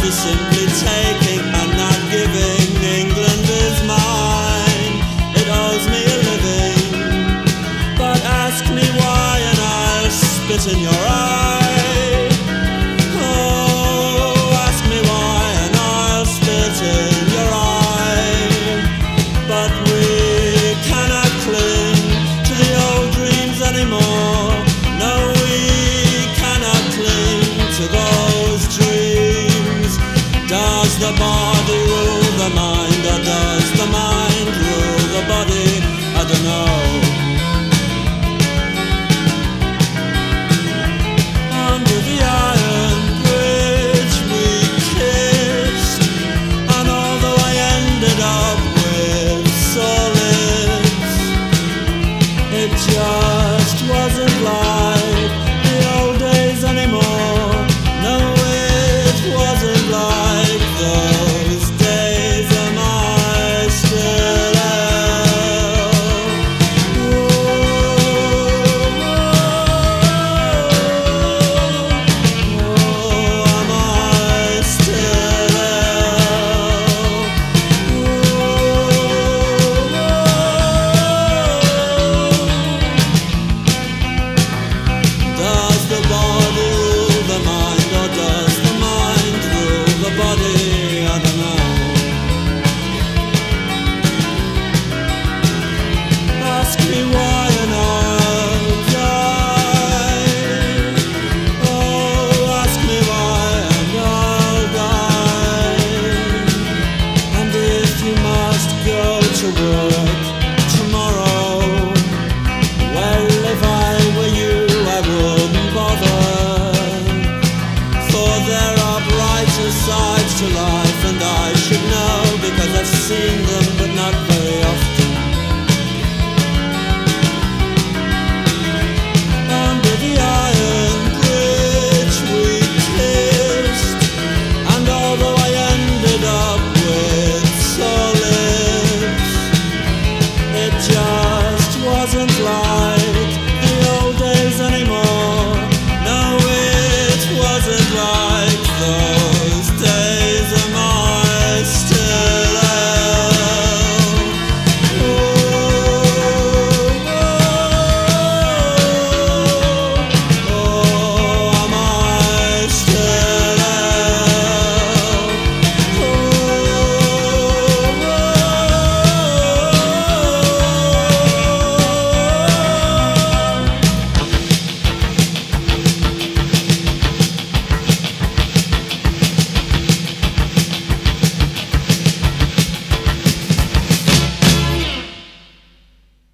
simply taking and not giving. England is mine, it owes me a living. But ask me why and I'll spit in your eye. Oh, ask me why and I'll spit in your eye. But we cannot cling to the old dreams anymore. No, we cannot cling to those dreams. Does the body rule the mind, or does the mind rule the body? I don't know. Under the iron bridge we kissed, and although I ended up with sore lips, it just wasn't like the old days anymore. No, it wasn't like those days. Am I still ill? Oh, am I still ill? Does the body rule the mind, or does the mind rule the body? I don't know. Ask me why and I'll die. Oh, ask me why and I'll die. And if you must go to work tomorrow, well, if I were you, I wouldn't bother. For there are brighter sides to life, and I should know, because I've seen them but not